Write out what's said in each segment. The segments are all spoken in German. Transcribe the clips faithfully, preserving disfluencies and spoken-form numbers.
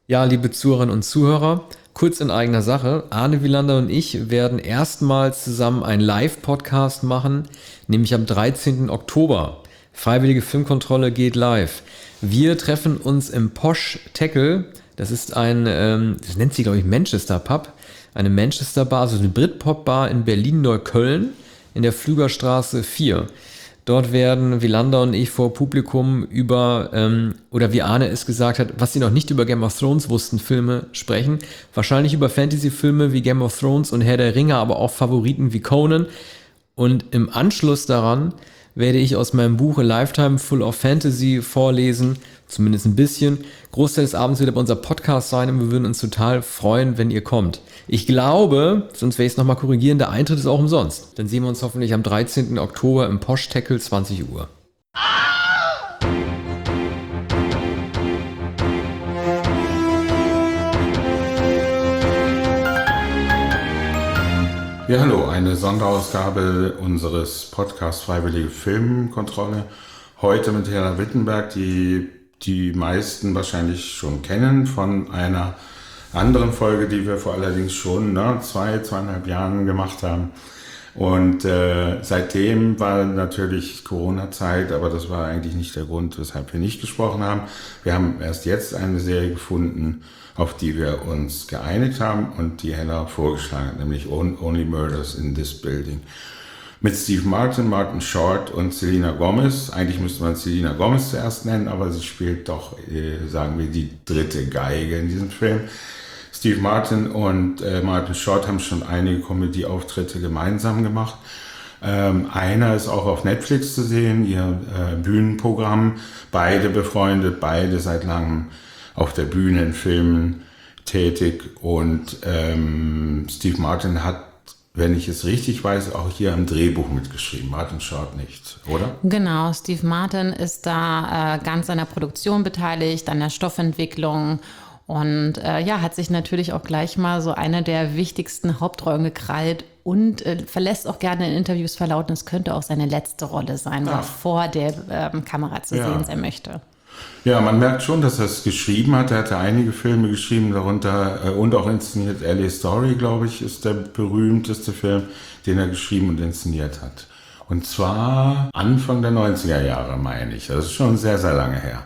Ja, liebe Zuhörerinnen und Zuhörer, kurz in eigener Sache. Arne Wielander und ich werden erstmals zusammen einen Live-Podcast machen, nämlich am dreizehnten Oktober. Freiwillige Filmkontrolle geht live. Wir treffen uns im Posh Tackle. Das ist ein, ähm, das nennt sich, glaube ich, Manchester Pub. Eine Manchester Bar, also eine Britpop-Bar in Berlin-Neukölln in der Flügerstraße vier. Dort werden Wielander und ich vor Publikum über, ähm, oder wie Arne es gesagt hat, was sie noch nicht über Game of Thrones wussten, Filme sprechen. Wahrscheinlich über Fantasy-Filme wie Game of Thrones und Herr der Ringe, aber auch Favoriten wie Conan. Und im Anschluss daran werde ich aus meinem Buch A Lifetime Full of Fantasy vorlesen, zumindest ein bisschen. Großteil des Abends wird aber unser Podcast sein und wir würden uns total freuen, wenn ihr kommt. Ich glaube, sonst werde ich es nochmal korrigieren, der Eintritt ist auch umsonst. Dann sehen wir uns hoffentlich am dreizehnten Oktober im Posh Tackle, zwanzig Uhr. Ja, hallo, eine Sonderausgabe unseres Podcasts Freiwillige Filmkontrolle. Heute mit Hella Wittenberg, die die meisten wahrscheinlich schon kennen von einer anderen Folge, die wir vor allerdings schon ne, zwei, zweieinhalb Jahren gemacht haben. Und äh, seitdem war natürlich Corona-Zeit, aber das war eigentlich nicht der Grund, weshalb wir nicht gesprochen haben. Wir haben erst jetzt eine Serie gefunden, auf die wir uns geeinigt haben und die Hella vorgeschlagen hat, nämlich Only Murders in This Building. Mit Steve Martin, Martin Short und Selena Gomez. Eigentlich müsste man Selena Gomez zuerst nennen, aber sie spielt doch, äh, sagen wir, die dritte Geige in diesem Film. Steve Martin und äh, Martin Short haben schon einige Comedy-Auftritte gemeinsam gemacht. Ähm, einer ist auch auf Netflix zu sehen, ihr äh, Bühnenprogramm. Beide befreundet, beide seit langem auf der Bühne in Filmen tätig. Und ähm, Steve Martin hat, wenn ich es richtig weiß, auch hier am Drehbuch mitgeschrieben. Martin Short nicht, oder? Genau, Steve Martin ist da äh, ganz an der Produktion beteiligt, an der Stoffentwicklung und äh, ja, hat sich natürlich auch gleich mal so eine der wichtigsten Hauptrollen gekrallt und äh, verlässt auch gerne in Interviews verlauten, es könnte auch seine letzte Rolle sein, wo Ah. er vor der ähm, Kamera zu Ja. sehen sein möchte. Ja, man merkt schon, dass er es geschrieben hat. Er hatte einige Filme geschrieben, darunter äh, und auch inszeniert. L A Story, glaube ich, ist der berühmteste Film, den er geschrieben und inszeniert hat. Und zwar Anfang der neunziger Jahre, meine ich. Das ist schon sehr, sehr lange her.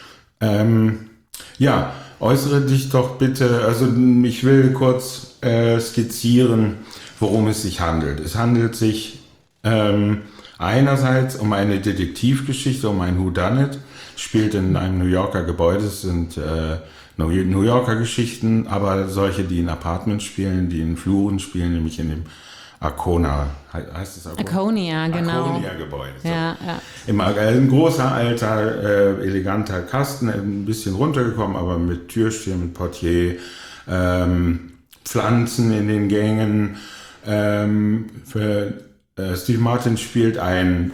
Ähm, ja, äußere dich doch bitte, also ich will kurz äh, skizzieren, worum es sich handelt. Es handelt sich ähm, einerseits um eine Detektivgeschichte, um ein Whodunit, spielt in einem New Yorker Gebäude, es sind äh, New Yorker Geschichten, aber solche, die in Apartments spielen, die in Fluren spielen, nämlich in dem Arcona, heißt es Arcona? Arconia, genau. Arconia-Gebäude. So. Ja, ja. Im, ein großer, alter, äh, eleganter Kasten, ein bisschen runtergekommen, aber mit Türstehen, mit Portier, ähm, Pflanzen in den Gängen. Ähm, für, äh, Steve Martin spielt einen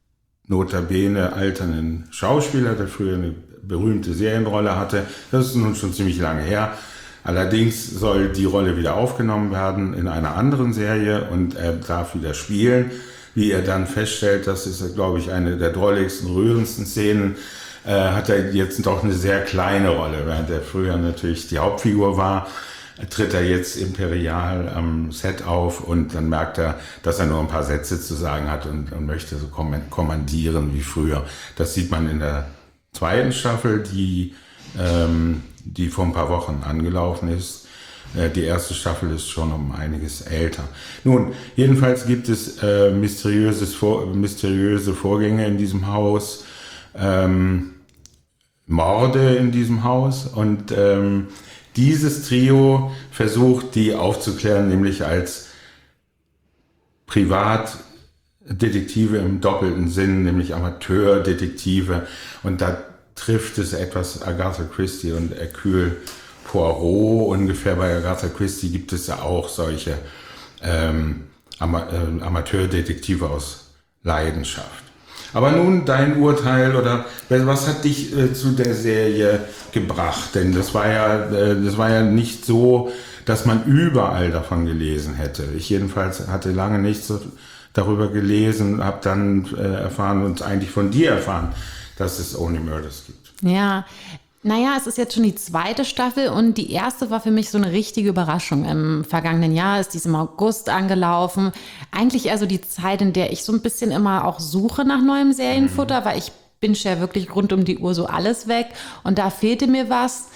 notabene alternden Schauspieler, der früher eine berühmte Serienrolle hatte. Das ist nun schon ziemlich lange her. Allerdings soll die Rolle wieder aufgenommen werden in einer anderen Serie und er darf wieder spielen. Wie er dann feststellt, das ist, glaube ich, eine der drolligsten, rührendsten Szenen, äh, hat er jetzt doch eine sehr kleine Rolle, während er früher natürlich die Hauptfigur war. Tritt er jetzt imperial am Set auf und dann merkt er, dass er nur ein paar Sätze zu sagen hat und, und möchte so kommandieren wie früher. Das sieht man in der zweiten Staffel, die, ähm, die vor ein paar Wochen angelaufen ist. Äh, die erste Staffel ist schon um einiges älter. Nun, jedenfalls gibt es äh, mysteriöses Vor- mysteriöse Vorgänge in diesem Haus, ähm, Morde in diesem Haus und ähm, dieses Trio versucht, die aufzuklären, nämlich als Privatdetektive im doppelten Sinn, nämlich Amateurdetektive. Und da trifft es etwas Agatha Christie und Hercule Poirot. Ungefähr bei Agatha Christie gibt es ja auch solche ähm, Ama- äh, Amateurdetektive aus Leidenschaft. Aber nun dein Urteil oder was hat dich äh, zu der Serie gebracht? Denn das war ja, äh, das war ja nicht so, dass man überall davon gelesen hätte. Ich jedenfalls hatte lange nichts darüber gelesen, habe dann äh, erfahren und eigentlich von dir erfahren, dass es Only Murders gibt. Ja, Naja, es ist jetzt schon die zweite Staffel und die erste war für mich so eine richtige Überraschung. Im vergangenen Jahr ist dies im August angelaufen. Eigentlich eher so die Zeit, in der ich so ein bisschen immer auch suche nach neuem Serienfutter, mhm. weil ich binge ja wirklich rund um die Uhr so alles weg und da fehlte mir was.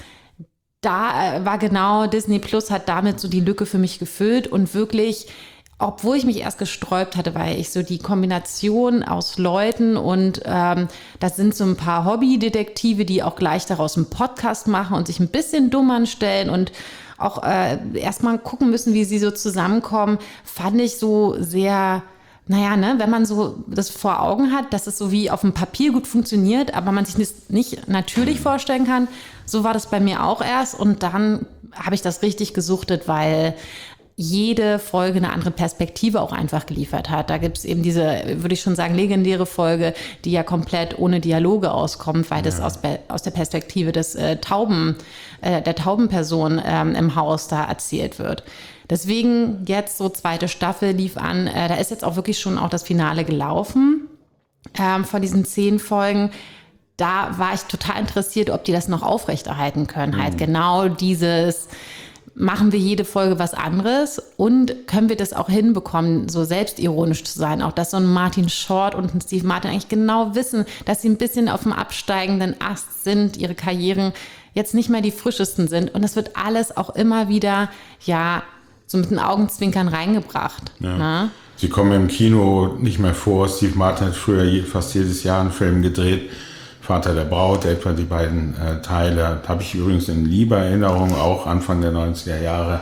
Da war genau, Disney Plus hat damit so die Lücke für mich gefüllt und wirklich, obwohl ich mich erst gesträubt hatte, weil ich so die Kombination aus Leuten und ähm, das sind so ein paar Hobbydetektive, die auch gleich daraus einen Podcast machen und sich ein bisschen dumm anstellen und auch äh, erstmal gucken müssen, wie sie so zusammenkommen, fand ich so sehr... Naja, ne, wenn man so das vor Augen hat, dass es so wie auf dem Papier gut funktioniert, aber man sich das nicht natürlich vorstellen kann, so war das bei mir auch erst. Und dann habe ich das richtig gesuchtet, weil jede Folge eine andere Perspektive auch einfach geliefert hat. Da gibt es eben diese, würde ich schon sagen, legendäre Folge, die ja komplett ohne Dialoge auskommt, weil ja. das aus, aus der Perspektive des äh, Tauben, äh, der Taubenperson ähm, im Haus da erzählt wird. Deswegen jetzt so zweite Staffel lief an. Äh, da ist jetzt auch wirklich schon auch das Finale gelaufen ähm, von diesen zehn Folgen. Da war ich total interessiert, ob die das noch aufrechterhalten können. Mhm. Halt genau dieses, machen wir jede Folge was anderes und können wir das auch hinbekommen, so selbstironisch zu sein. Auch dass so ein Martin Short und ein Steve Martin eigentlich genau wissen, dass sie ein bisschen auf dem absteigenden Ast sind, ihre Karrieren jetzt nicht mehr die frischesten sind. Und das wird alles auch immer wieder, ja, so mit den Augenzwinkern reingebracht. Ja. Na? Sie kommen im Kino nicht mehr vor. Steve Martin hat früher fast jedes Jahr einen Film gedreht. Vater der Braut, etwa die beiden äh, Teile. Habe ich übrigens in lieber Erinnerung, auch Anfang der neunziger Jahre.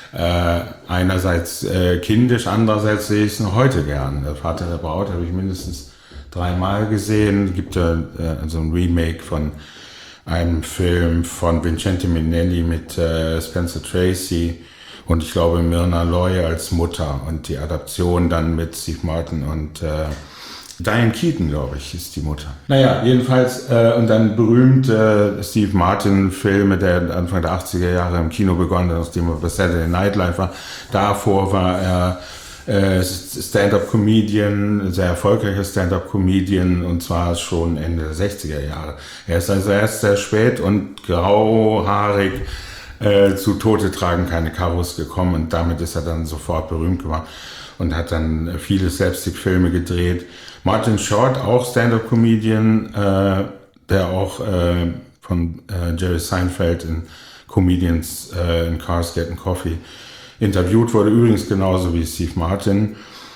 Äh, einerseits äh, kindisch, andererseits sehe ich es noch heute gern. Der Vater der Braut habe ich mindestens dreimal gesehen. Gibt ja äh, so ein Remake von einem Film von Vincente Minnelli mit äh, Spencer Tracy. Und ich glaube Myrna Loy als Mutter und die Adaption dann mit Steve Martin und äh, Diane Keaton, glaube ich, ist die Mutter. Naja, jedenfalls, äh, und dann berühmte äh, Steve Martin-Filme, der Anfang der achtziger Jahre im Kino begonnen, nachdem er bei Saturday Night Live war. Davor war er äh, Stand-up-Comedian, sehr erfolgreicher Stand-up-Comedian, und zwar schon Ende der sechziger Jahre. Er ist also erst sehr spät und grauhaarig Äh, zu Tote tragen keine Karos gekommen und damit ist er dann sofort berühmt geworden und hat dann viele Slapstick-Filme gedreht. Martin Short, auch Stand-up-Comedian, äh, der auch äh, von äh, Jerry Seinfeld in Comedians äh, in Cars Getting Coffee interviewt wurde, übrigens genauso wie Steve Martin.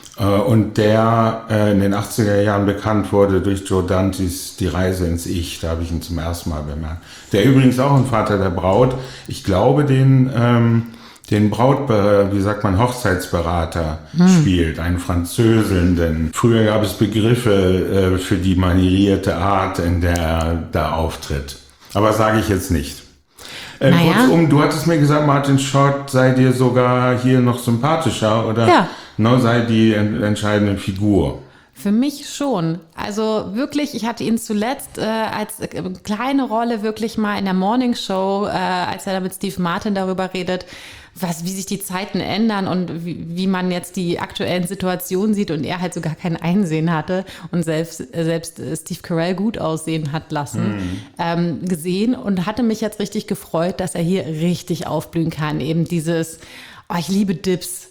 Und der äh, in den achtziger Jahren bekannt wurde durch Joe Dantes Die Reise ins Ich, da habe ich ihn zum ersten Mal bemerkt. Der übrigens auch ein Vater der Braut, ich glaube den, ähm, den Braut, wie sagt man, Hochzeitsberater hm. spielt, einen Französelnden. Früher gab es Begriffe äh, für die manierierte Art, in der er da auftritt. Aber sage ich jetzt nicht. Äh, naja. Kurzum, du hattest mir gesagt, Martin Short sei dir sogar hier noch sympathischer, oder? Ja. No, sei die entscheidende Figur. Für mich schon. Also wirklich, ich hatte ihn zuletzt äh, als äh, kleine Rolle wirklich mal in der Morning Show, äh, als er da mit Steve Martin darüber redet, was, wie sich die Zeiten ändern und wie, wie man jetzt die aktuellen Situationen sieht und er halt so gar kein Einsehen hatte und selbst, selbst Steve Carell gut aussehen hat lassen, mhm. ähm, gesehen und hatte mich jetzt richtig gefreut, dass er hier richtig aufblühen kann. Eben dieses, oh, ich liebe Dips.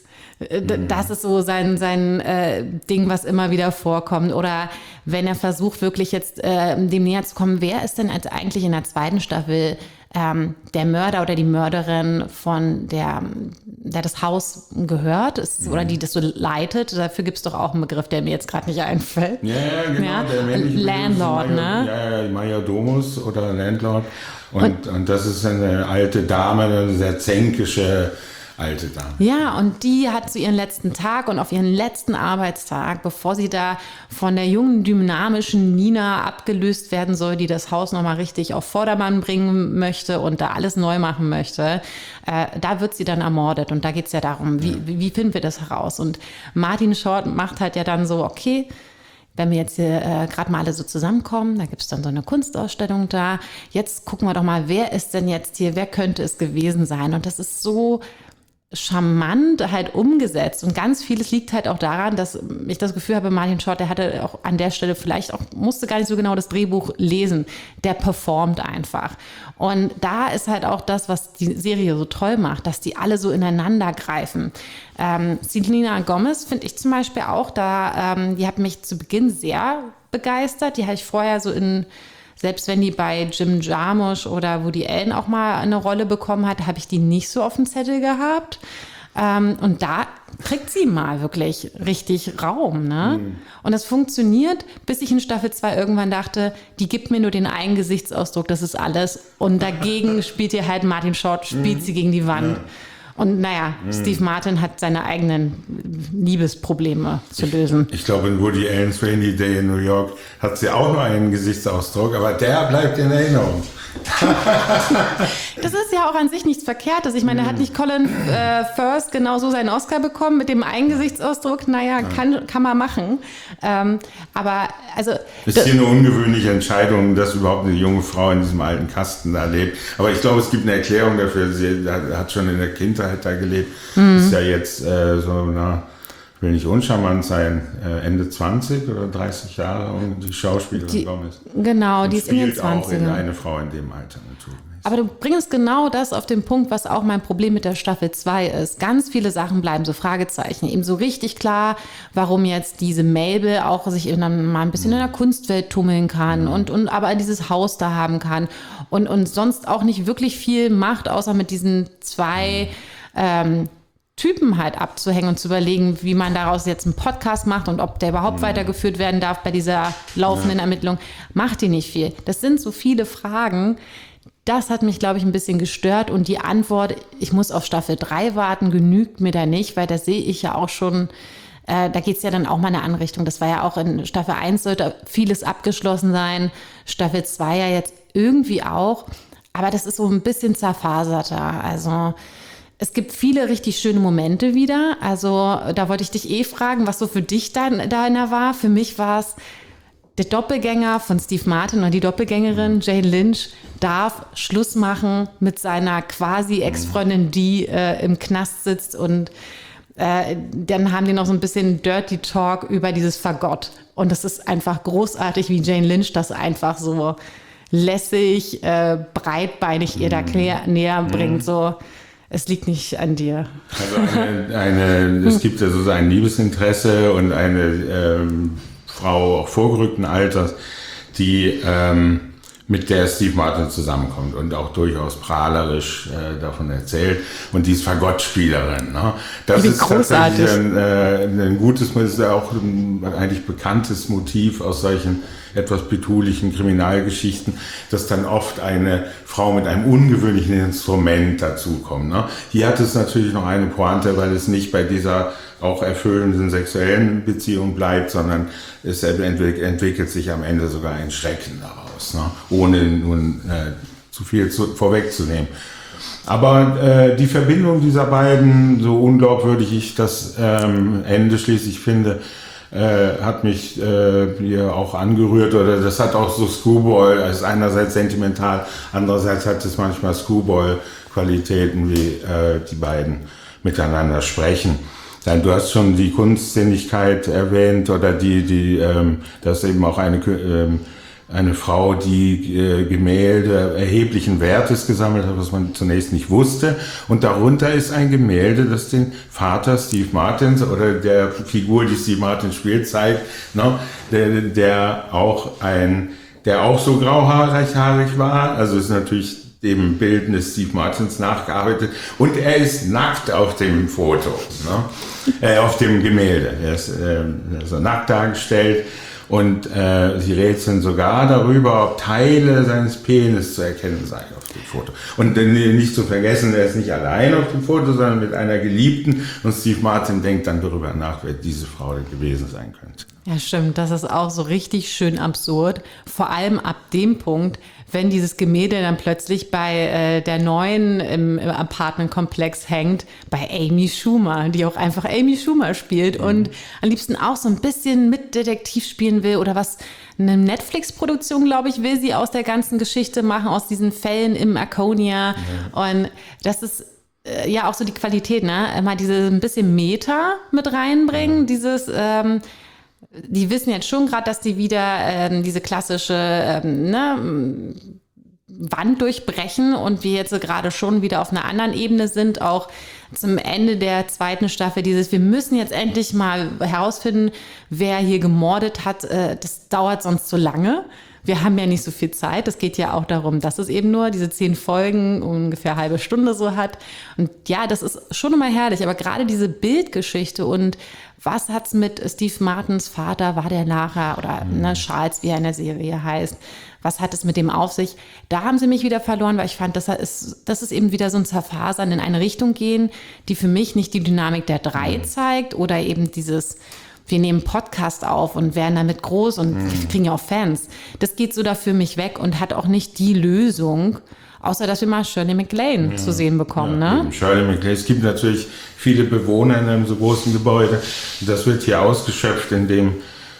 Das ist so sein, sein äh, Ding, was immer wieder vorkommt. Oder wenn er versucht, wirklich jetzt äh, dem näher zu kommen, wer ist denn als eigentlich in der zweiten Staffel ähm, der Mörder oder die Mörderin von der, der das Haus gehört ist, mhm. oder die das so leitet? Dafür gibt es doch auch einen Begriff, der mir jetzt gerade nicht einfällt. Ja, ja, genau. Ja? Der männliche Landlord, Major, ne? Ja, ja, Majordomus oder Landlord. Und, und, und das ist eine alte Dame, eine sehr zänkische alte Dame. Ja, und die hat zu ihren letzten Tag und auf ihren letzten Arbeitstag, bevor sie da von der jungen, dynamischen Nina abgelöst werden soll, die das Haus nochmal richtig auf Vordermann bringen möchte und da alles neu machen möchte, äh, da wird sie dann ermordet. Und da geht es ja darum, wie, ja. wie, wie finden wir das heraus? Und Martin Short macht halt ja dann so, okay, wenn wir jetzt hier äh, gerade mal alle so zusammenkommen, da gibt es dann so eine Kunstausstellung da. Jetzt gucken wir doch mal, wer ist denn jetzt hier, wer könnte es gewesen sein? Und das ist so charmant halt umgesetzt und ganz vieles liegt halt auch daran, dass ich das Gefühl habe, Martin Short, der hatte auch an der Stelle vielleicht auch, musste gar nicht so genau das Drehbuch lesen, der performt einfach. Und da ist halt auch das, was die Serie so toll macht, dass die alle so ineinander greifen. Ähm, Selena Gomez finde ich zum Beispiel auch, da, ähm, die hat mich zu Beginn sehr begeistert, die habe ich vorher so in Selbst wenn die bei Jim Jarmusch oder Woody Allen auch mal eine Rolle bekommen hat, habe ich die nicht so auf dem Zettel gehabt. Ähm, und da kriegt sie mal wirklich richtig Raum. Ne? Mhm. Und das funktioniert, bis ich in Staffel zwei irgendwann dachte, die gibt mir nur den einen Gesichtsausdruck, das ist alles. Und dagegen spielt ihr halt Martin Short, spielt mhm. sie gegen die Wand. Ja. Und naja, mhm. Steve Martin hat seine eigenen Liebesprobleme zu lösen. Ich, ich glaube, in Woody Allen's Rainy Day in New York hat sie auch nur einen Gesichtsausdruck, aber der bleibt in Erinnerung. Das ist ja auch an sich nichts Verkehrtes. Ich meine, mhm. hat nicht Colin äh, Firth genauso seinen Oscar bekommen mit dem einen Gesichtsausdruck? Naja, ja. kann, kann man machen. Ähm, aber also... Es ist hier eine ungewöhnliche Entscheidung, dass überhaupt eine junge Frau in diesem alten Kasten da lebt. Aber ich glaube, es gibt eine Erklärung dafür. Sie hat schon in der Kindheit da gelebt. Mhm. Ist ja jetzt äh, so, na... will nicht uncharmant sein, Ende zwanzig oder dreißig Jahre und die Schauspielerin die, Gomez. Genau, und die ist in den zwanzigern. Auch in eine Frau in dem Alter natürlich. Aber du bringst genau das auf den Punkt, was auch mein Problem mit der Staffel zwei ist. Ganz viele Sachen bleiben so Fragezeichen. Eben so richtig klar, warum jetzt diese Mabel auch sich dann mal ein bisschen in der Kunstwelt tummeln kann und, und aber dieses Haus da haben kann und, und sonst auch nicht wirklich viel macht, außer mit diesen zwei ähm, Typen halt abzuhängen und zu überlegen, wie man daraus jetzt einen Podcast macht und ob der überhaupt ja. weitergeführt werden darf bei dieser laufenden ja. Ermittlung, macht die nicht viel. Das sind so viele Fragen. Das hat mich, glaube ich, ein bisschen gestört und die Antwort, ich muss auf Staffel drei warten, genügt mir da nicht, weil das sehe ich ja auch schon, äh, da geht es ja dann auch mal in eine andere Richtung. Das war ja auch in Staffel eins sollte vieles abgeschlossen sein, Staffel zwei ja jetzt irgendwie auch, aber das ist so ein bisschen zerfaserter, also... Es gibt viele richtig schöne Momente wieder. Also da wollte ich dich eh fragen, was so für dich da, da war. Für mich war es der Doppelgänger von Steve Martin und die Doppelgängerin Jane Lynch darf Schluss machen mit seiner quasi Ex-Freundin, die äh, im Knast sitzt. Und äh, dann haben die noch so ein bisschen Dirty Talk über dieses Fagott. Und das ist einfach großartig, wie Jane Lynch das einfach so lässig, äh, breitbeinig ihr da näher, näher bringt. So. Es liegt nicht an dir. Also eine, eine, es gibt ja so ein Liebesinteresse und eine ähm, Frau auch vorgerückten Alters, die ähm, mit der Steve Martin zusammenkommt und auch durchaus prahlerisch äh, davon erzählt. Und die ist Fagottspielerin. Ne? Das Wie ist großartig. tatsächlich ein, äh, ein gutes, ist ja auch ein eigentlich bekanntes Motiv aus solchen etwas betulichen Kriminalgeschichten, dass dann oft eine Frau mit einem ungewöhnlichen Instrument dazukommt. Ne? Hier hat es natürlich noch eine Pointe, weil es nicht bei dieser auch erfüllenden sexuellen Beziehung bleibt, sondern es entwickelt, entwickelt sich am Ende sogar ein Schrecken daraus, ne? Ohne nun äh, zu viel zu, vorwegzunehmen. Aber äh, die Verbindung dieser beiden, so unglaubwürdig ich das ähm, Ende schließlich finde, Äh, hat mich äh, hier auch angerührt, oder das hat auch so Screwball, es ist einerseits sentimental, andererseits hat es manchmal Screwball-Qualitäten, wie äh, die beiden miteinander sprechen. Dann, du hast schon die Kunstsinnigkeit erwähnt, oder die, die, ähm, das ist eben auch eine, ähm, eine Frau, die äh, Gemälde erheblichen Wertes gesammelt hat, was man zunächst nicht wusste. Und darunter ist ein Gemälde, das den Vater Steve Martins oder der Figur, die Steve Martin spielt, zeigt, ne? der, der auch ein, der auch so grauhaarig haarig war. Also ist natürlich dem Bildnis Steve Martins nachgearbeitet. Und er ist nackt auf dem Foto, ne? äh, auf dem Gemälde. Er ist äh, also nackt dargestellt. Und äh, sie rätseln sogar darüber, ob Teile seines Penis zu erkennen seien auf dem Foto. Und äh, nicht zu vergessen, er ist nicht allein auf dem Foto, sondern mit einer Geliebten. Und Steve Martin denkt dann darüber nach, wer diese Frau gewesen sein könnte. Ja, stimmt. Das ist auch so richtig schön absurd. Vor allem ab dem Punkt, wenn dieses Gemälde dann plötzlich bei äh, der Neuen im, im Apartmentkomplex hängt, bei Amy Schumer, die auch einfach Amy Schumer spielt mhm. und am liebsten auch so ein bisschen mit Detektiv spielen will oder was, eine Netflix-Produktion, glaube ich, will sie aus der ganzen Geschichte machen, aus diesen Fällen im Arconia. Mhm. Und das ist äh, ja auch so die Qualität, ne? Mal diese ein bisschen Meta mit reinbringen, mhm. dieses, ähm, die wissen jetzt schon gerade, dass die wieder ähm, diese klassische, ähm, ne, Wand durchbrechen und wir jetzt gerade schon wieder auf einer anderen Ebene sind, auch zum Ende der zweiten Staffel dieses, wir müssen jetzt endlich mal herausfinden, wer hier gemordet hat, das dauert sonst zu lange. Wir haben ja nicht so viel Zeit. Es geht ja auch darum, dass es eben nur diese zehn Folgen ungefähr eine halbe Stunde so hat. Und ja, das ist schon immer herrlich. Aber gerade diese Bildgeschichte und was hat's mit Steve Martins Vater, war der nachher, oder mhm. ne, Charles, wie er in der Serie heißt, was hat es mit dem auf sich? Da haben sie mich wieder verloren, weil ich fand, das ist, das ist eben wieder so ein Zerfasern in eine Richtung gehen, die für mich nicht die Dynamik der drei mhm. zeigt oder eben dieses, wir nehmen Podcast auf und werden damit groß und mhm. kriegen ja auch Fans. Das geht so da für mich weg und hat auch nicht die Lösung, außer dass wir mal Shirley MacLaine ja. zu sehen bekommen. Ja, ne? Shirley MacLaine. Es gibt natürlich viele Bewohner in einem so großen Gebäude. Das wird hier ausgeschöpft, indem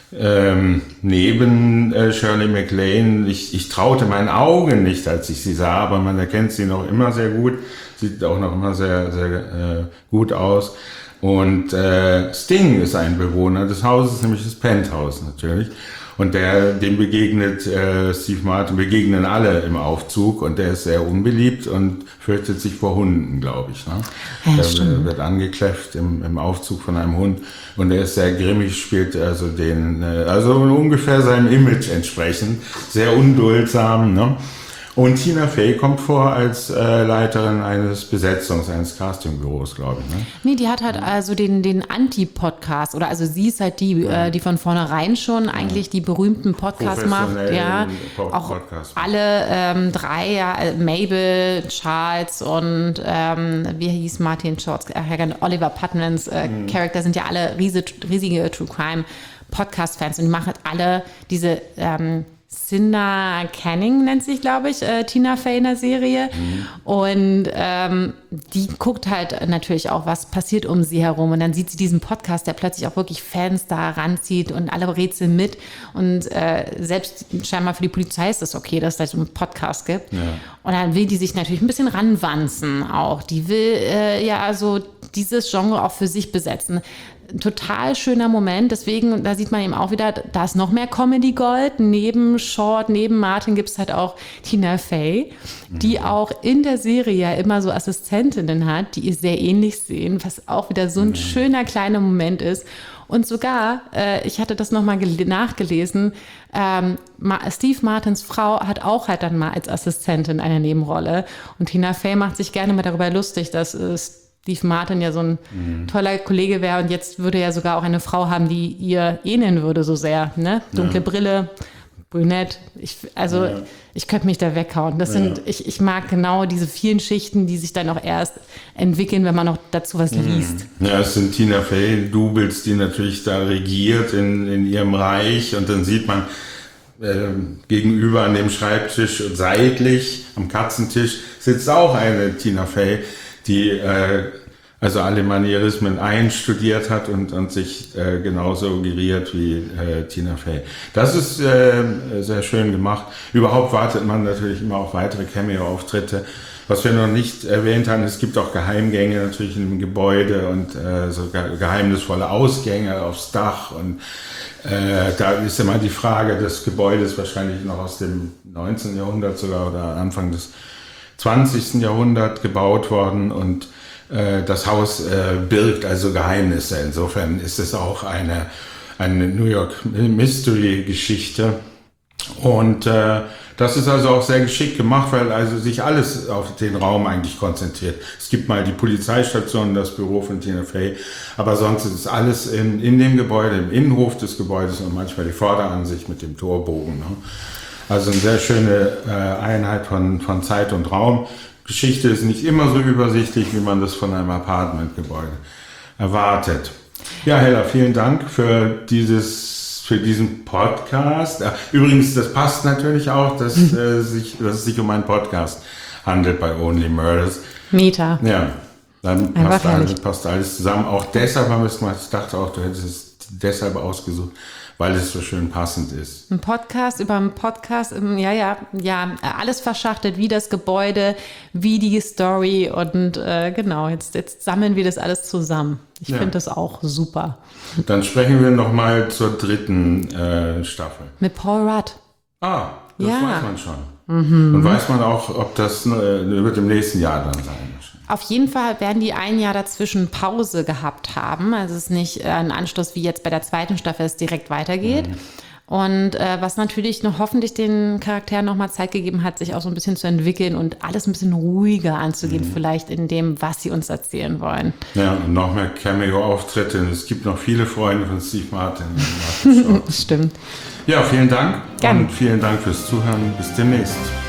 ähm, neben äh, Shirley MacLaine, ich, ich traute meinen Augen nicht, als ich sie sah, aber man erkennt sie noch immer sehr gut. Sieht auch noch immer sehr, sehr äh, gut aus. Und äh, Sting ist ein Bewohner des Hauses, nämlich das Penthouse natürlich. Und der, dem begegnet äh, Steve Martin, begegnen alle im Aufzug und der ist sehr unbeliebt und fürchtet sich vor Hunden, glaube ich. Ne? Ja, der stimmt. wird angekläfft im, im Aufzug von einem Hund und er ist sehr grimmig, spielt also den, äh, also ungefähr seinem Image entsprechend, sehr unduldsam, ne? Und Tina Fey kommt vor als äh, Leiterin eines Besetzungs-, eines Castingbüros, glaube ich. Ne? Nee, die hat halt also den, den Anti-Podcast, oder also sie ist halt die, ja. äh, die von vornherein schon eigentlich ja. die berühmten Podcasts macht. Ja, Pod- auch Podcast alle ähm, drei, ja, Mabel, Charles und ähm, wie hieß Martin Shorts, äh, Oliver Putnams äh, mhm. Charakter sind ja alle riesige, riesige True Crime Podcast-Fans und die machen halt alle diese ähm, Cinda Canning nennt sich, glaube ich, äh, Tina Fey in der Serie. Mhm. Und ähm, die guckt halt natürlich auch, was passiert um sie herum. Und dann sieht sie diesen Podcast, der plötzlich auch wirklich Fans da ranzieht und alle rätseln mit. Und äh, selbst scheinbar für die Polizei ist es okay, dass es da so einen Podcast gibt. Ja. Und dann will die sich natürlich ein bisschen ranwanzen auch. Die will äh, ja also dieses Genre auch für sich besetzen. Ein total schöner Moment, deswegen, da sieht man eben auch wieder, da ist noch mehr Comedy-Gold. Neben Short, neben Martin gibt es halt auch Tina Fey, die mhm. auch in der Serie ja immer so Assistentinnen hat, die ihr sehr ähnlich sehen, was auch wieder so ein mhm. schöner kleiner Moment ist. Und sogar, äh, ich hatte das nochmal gel- nachgelesen, ähm, Ma- Steve Martins Frau hat auch halt dann mal als Assistentin eine Nebenrolle. Und Tina Fey macht sich gerne mal darüber lustig, dass es Steve Martin ja so ein mhm. toller Kollege wäre und jetzt würde er sogar auch eine Frau haben, die ihr ähneln würde so sehr, ne? Dunkle ja. Brille, brünett. Ich, also ja. ich könnte mich da weghauen. Das ja. sind, ich, ich mag genau diese vielen Schichten, die sich dann auch erst entwickeln, wenn man noch dazu was mhm. liest. Ja, es sind Tina Fey Doubles, die natürlich da regiert in, in ihrem Reich und dann sieht man äh, gegenüber an dem Schreibtisch seitlich am Katzentisch sitzt auch eine Tina Fey, die äh, also alle Manierismen einstudiert hat und, und sich äh, genauso geriert wie äh, Tina Fey. Das ist äh, sehr schön gemacht. Überhaupt wartet man natürlich immer auf weitere Cameo-Auftritte. Was wir noch nicht erwähnt haben, es gibt auch Geheimgänge natürlich in dem Gebäude und äh, so ge- geheimnisvolle Ausgänge aufs Dach. Und äh, da ist immer die Frage des Gebäudes wahrscheinlich noch aus dem neunzehnten Jahrhundert sogar oder Anfang des zwanzigsten Jahrhundert gebaut worden und äh, das Haus äh, birgt also Geheimnisse. Insofern ist es auch eine, eine New York Mystery Geschichte und äh, das ist also auch sehr geschickt gemacht, weil also sich alles auf den Raum eigentlich konzentriert. Es gibt mal die Polizeistation, das Büro von Tina Fey, aber sonst ist es alles in, in dem Gebäude, im Innenhof des Gebäudes und manchmal die Vorderansicht mit dem Torbogen. Ne? Also eine sehr schöne äh, Einheit von, von Zeit und Raum. Geschichte ist nicht immer so übersichtlich, wie man das von einem Apartmentgebäude erwartet. Ja, Hella, vielen Dank für dieses, für diesen Podcast. Übrigens, das passt natürlich auch, dass, äh, sich, dass es sich um einen Podcast handelt bei Only Murders. Meta. Ja, dann passt alles, passt alles zusammen. Auch deshalb haben wir es gemacht. Ich dachte auch, du hättest deshalb ausgesucht, weil es so schön passend ist. Ein Podcast über einen Podcast, ja, ja, ja, alles verschachtelt, wie das Gebäude, wie die Story und äh, genau, jetzt, jetzt sammeln wir das alles zusammen. Ich Ja. finde das auch super. Dann sprechen wir nochmal zur dritten äh, Staffel. Mit Paul Rudd. Ah, das Ja. weiß man schon. Mhm. Und weiß man auch, ob das äh, wird im nächsten Jahr dann sein? Auf jeden Fall werden die ein Jahr dazwischen Pause gehabt haben. Also es ist nicht äh, ein Anschluss wie jetzt bei der zweiten Staffel, es direkt weitergeht. Mhm. Und äh, was natürlich noch hoffentlich den Charakteren nochmal Zeit gegeben hat, sich auch so ein bisschen zu entwickeln und alles ein bisschen ruhiger anzugehen, mhm. vielleicht in dem, was sie uns erzählen wollen. Ja, und noch mehr Cameo-Auftritte. Es gibt noch viele Freunde von Steve Martin. Stimmt. Ja, vielen Dank. Gerne. Und vielen Dank fürs Zuhören. Bis demnächst.